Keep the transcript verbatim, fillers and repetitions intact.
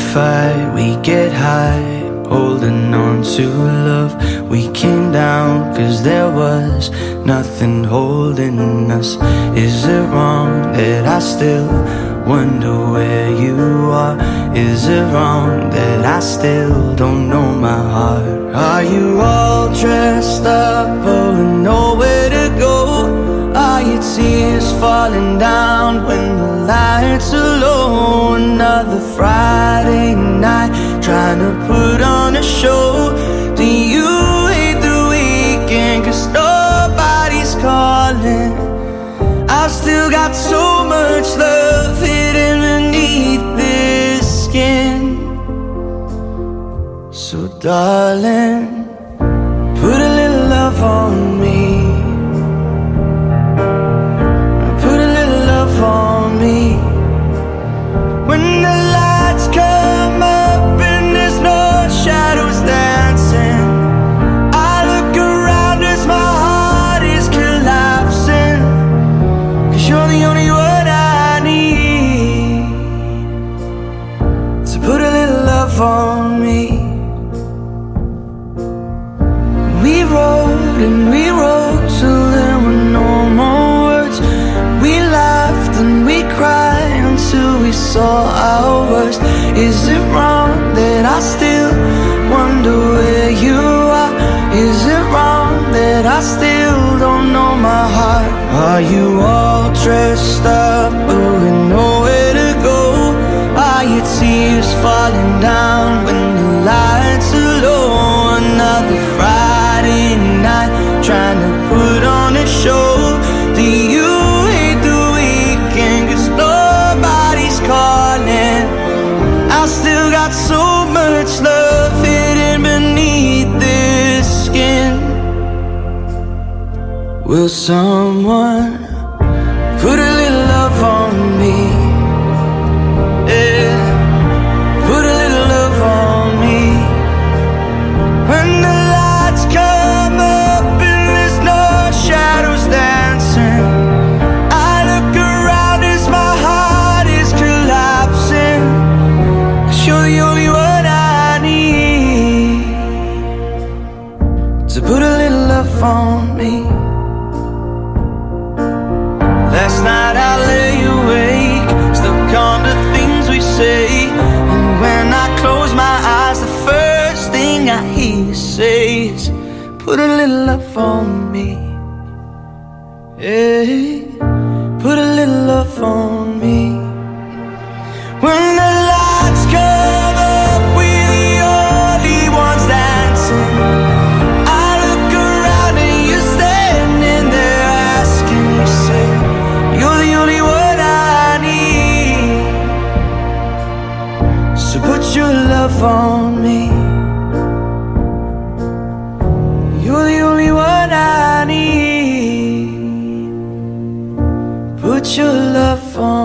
fight, we get high, holding on to love. We came down cause there was nothing holding us. Is it wrong that I still wonder where you are? Is it wrong that I still don't know my heart? Are you all dressed up but with nowhere to go? Are your tears falling down when the lights are low? Another Friday night trying to put on a show. Do you hate the weekend cause nobody's calling? I've still got so much love hidden beneath this skin. So darling, put a little love on me. Put a little love on me. When the lights come up and there's no shadows dancing, I look around as my heart is collapsing. Cause you're the only one I need. So put a little love on me. We rode and we rode till there were no more words. We laughed and we cried until we saw our worst. Is it wrong that I still wonder where you are? Is it wrong that I still don't know my heart? Are you all dressed up but with nowhere to go? Are your tears falling down when the lights are low? Another Friday night trying to put on a show. Do you hate the weekend cause nobody's calling? I still got so much love hidden beneath this skin. Will someone put a little love on me? Yeah, put a little love on me. When the lights come up and there's no shadows dancing, I look around as my heart is collapsing. Cause you're the only one I need. So put a little love on me. Last night I lay awake, stuck on the things we say. And when I close my eyes, the first thing I hear you say is, put a little love on me. Yeah, put a little love on me. When the lights come up, we're the only ones dancing. I look around and you're standing there asking yourself, you're the only one I need. So put your love on me. You're the only one I need. Put your love on